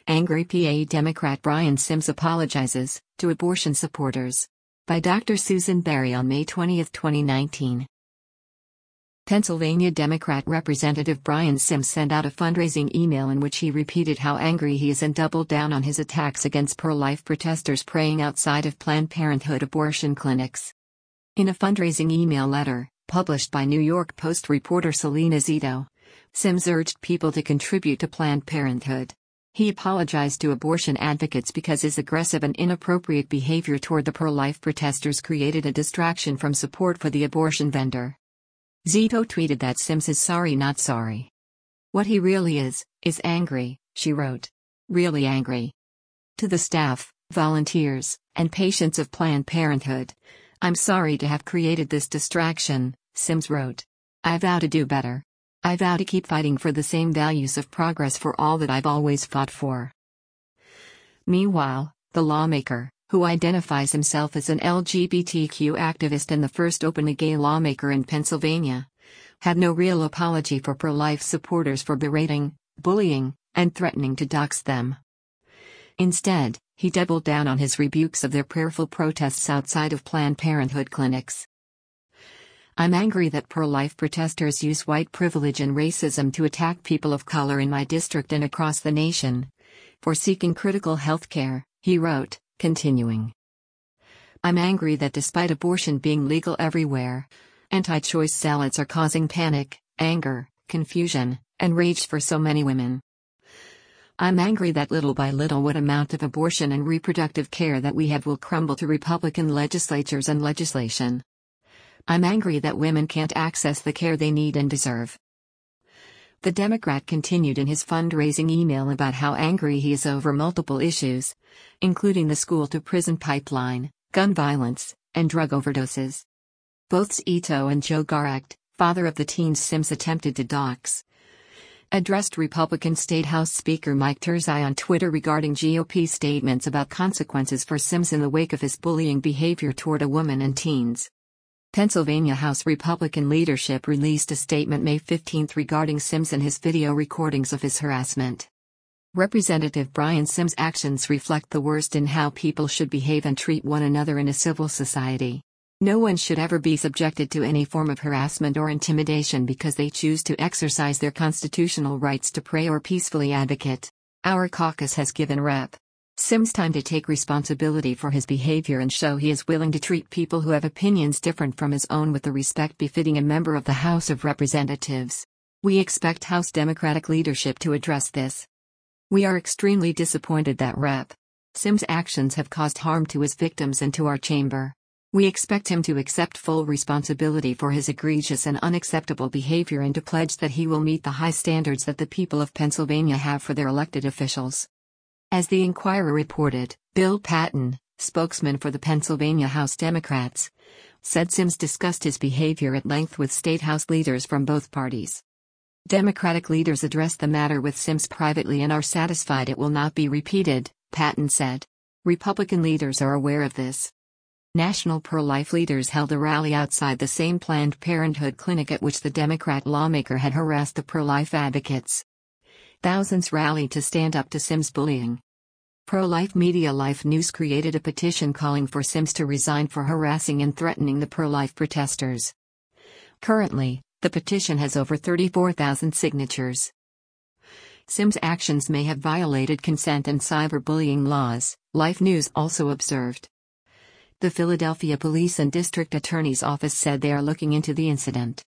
Angry PA Democrat Brian Sims apologizes to abortion supporters. By Dr. Susan Berry on May 20, 2019. Pennsylvania Democrat Representative Brian Sims sent out a fundraising email in which he repeated how angry he is and doubled down on his attacks against pro-life protesters praying outside of Planned Parenthood abortion clinics. In a fundraising email letter, published by New York Post reporter Selena Zito, Sims urged people to contribute to Planned Parenthood. He apologized to abortion advocates because his aggressive and inappropriate behavior toward the pro-life protesters created a distraction from support for the abortion vendor. Zito tweeted that Sims is sorry not sorry. What he really is angry, she wrote. Really angry. To the staff, volunteers, and patients of Planned Parenthood, I'm sorry to have created this distraction, Sims wrote. I vow to do better. I vow to keep fighting for the same values of progress for all that I've always fought for. Meanwhile, the lawmaker, who identifies himself as an LGBTQ activist and the first openly gay lawmaker in Pennsylvania, had no real apology for pro-life supporters for berating, bullying, and threatening to dox them. Instead, he doubled down on his rebukes of their prayerful protests outside of Planned Parenthood clinics. I'm angry that pro-life protesters use white privilege and racism to attack people of color in my district and across the nation for seeking critical health care, he wrote, continuing. I'm angry that despite abortion being legal everywhere, anti-choice zealots are causing panic, anger, confusion, and rage for so many women. I'm angry that little by little what amount of abortion and reproductive care that we have will crumble to Republican legislatures and legislation. I'm angry that women can't access the care they need and deserve. The Democrat continued in his fundraising email about how angry he is over multiple issues, including the school-to-prison pipeline, gun violence, and drug overdoses. Both Zito and Joe Garrecht, father of the teens Sims attempted to dox, addressed Republican State House Speaker Mike Turzai on Twitter regarding GOP statements about consequences for Sims in the wake of his bullying behavior toward a woman and teens. Pennsylvania House Republican leadership released a statement May 15 regarding Sims and his video recordings of his harassment. Representative Brian Sims' actions reflect the worst in how people should behave and treat one another in a civil society. No one should ever be subjected to any form of harassment or intimidation because they choose to exercise their constitutional rights to pray or peacefully advocate. Our caucus has given Rep. Sims time to take responsibility for his behavior and show he is willing to treat people who have opinions different from his own with the respect befitting a member of the House of Representatives. We expect House Democratic leadership to address this. We are extremely disappointed that Rep. Sims' actions have caused harm to his victims and to our chamber. We expect him to accept full responsibility for his egregious and unacceptable behavior and to pledge that he will meet the high standards that the people of Pennsylvania have for their elected officials. As the Inquirer reported, Bill Patton, spokesman for the Pennsylvania House Democrats, said Sims discussed his behavior at length with state House leaders from both parties. Democratic leaders addressed the matter with Sims privately and are satisfied it will not be repeated, Patton said. Republican leaders are aware of this. National pro-life leaders held a rally outside the same Planned Parenthood clinic at which the Democrat lawmaker had harassed the pro-life advocates. Thousands rallied to stand up to Sims' bullying. Pro-life media Life News created a petition calling for Sims to resign for harassing and threatening the pro-life protesters. Currently, the petition has over 34,000 signatures. Sims' actions may have violated consent and cyberbullying laws, Life News also observed. The Philadelphia Police and District Attorney's Office said they are looking into the incident.